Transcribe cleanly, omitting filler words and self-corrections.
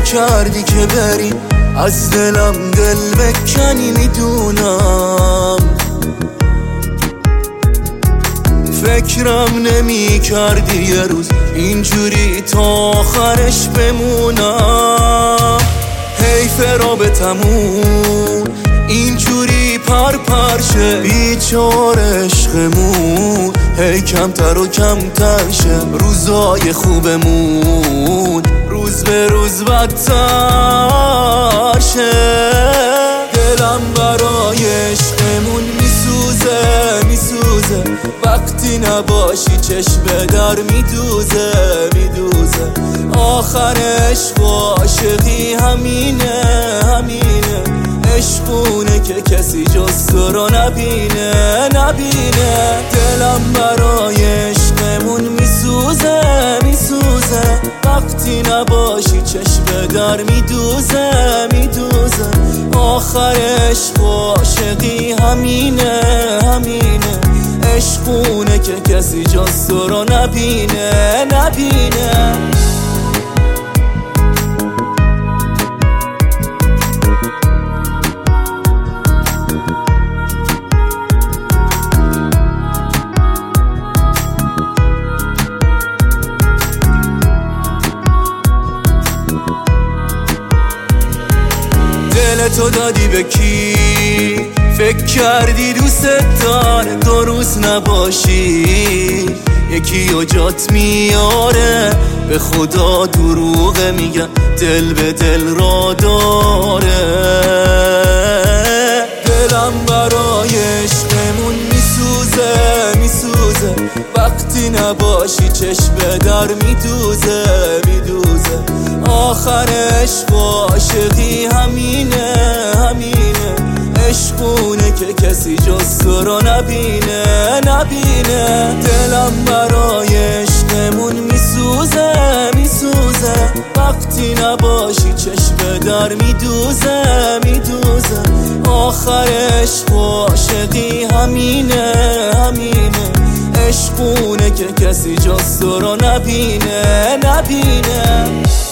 کردی که بری از دلم دل بکنی، میدونم فکرم نمی کردی یه روز اینجوری تا آخرش بمونم. حیف رابطمون اینجوری پرشه، بیچاره عشقمون هی کمتر و کمتر شه. روزای خوبمون روز به روز بدتر شه. دلم برای عشقمون میسوزه وقتی نباشی چشم در میدوزه. آخر عشق و عاشقی همینه عشقونه که کسی جز تو رو نبینه. دلم برای عشقمون میسوزه وقتی نباشی چشم در میدوزه. آخر عشق و عاشقی همینه عشقونه که کسی جز تو رو نبینه. تو دادی به کی؟ فکر کردی دوست داره 2 روز نباشی یکی و جات میاره. به خدا دروغه میگن دل به دل را داره. دلم برای عشقمون میسوزه وقتی نباشی چشم در میدوزه. آخر عشق و عاشقی همینه عشقونه که کسی جز تو رو نبینه. دلم برای عشقمون میسوزه وقتی نباشی چشم در میدوزه. آخر عشق و عاشقی همینه عشقونه که کسی جز تو رو نبینه.